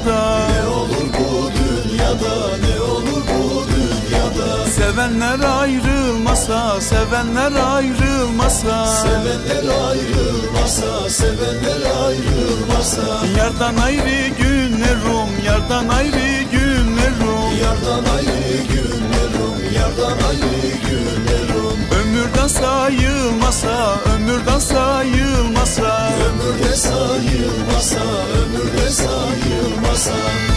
dünyada. Ne olur bu dünyada, ne olur bu dünyada. Sevenler ayrılmasa, sevenler ayrılmasa, Sevenler ayrılmasa, sevenler ayrılmasa. Yardan ayrı günlerim, yardan ayrı günlerim. Yardan ayrı günlerim, yardan ayrı günlerim. Ömürden sayılmasa, ömürden sayılmasa, Ömürde sayılmasa, ömürde sayılmasa.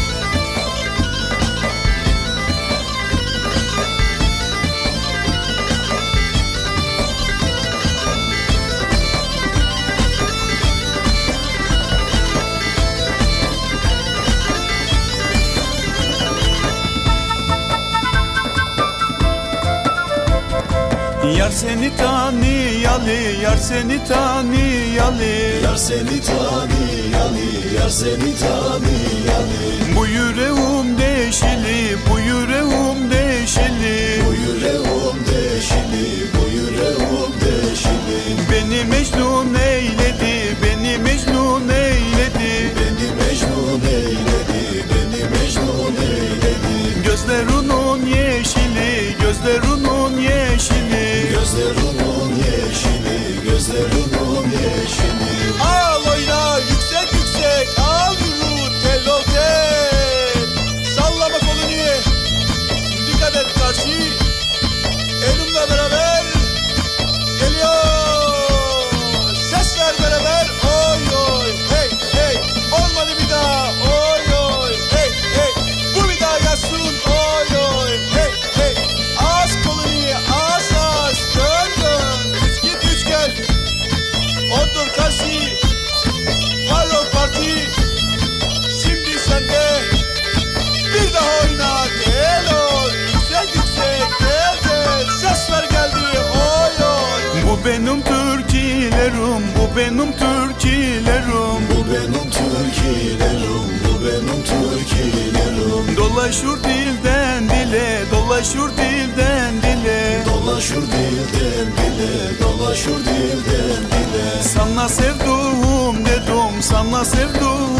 Yar seni tanıyalı, yar seni tanıyalı. Yar seni tanıyalı, yar seni tanıyalı. Bu yüreğim deşili, bu yüreğim deşili. Bu yüreğim deşili, bu yüreğim deşili. Beni mecnun eyledi, beni mecnun eyledi. Beni mecnun eyledi, beni mecnun eyledi. Gözlerinin yeşili, gözlerinin yeşili. Gözlerinin yeşili, gözlerinin yeşili. Al oyna yüksek yüksek, al yürü tel o tel. Sallama kolunu, dikkat et karşı. Elimle beraber geliyor. Ses ver beraber, oy oy, hey hey. Olmadı bir daha, oy oy, hey hey. Bu bir daha yazsın, oy oy, hey hey. Az kolunu, az az, dön dön. Üç git üç gel. Otur karşı. Pardon parti. Şimdi sende. Bir daha oyna, gel oy. Yüksek yüksek, gel gel. Ses ver geldi, oy oy. Bu benim türkülerim, bu benim türkülerim. Bu benim türkülerim, bu benim türkülerim. Dolaşır dilden dile, dolaşır dilden dile. Dolaşır dilden dile, dolaşır dilden dile. Sana sevduğum dedim, sana sevduğum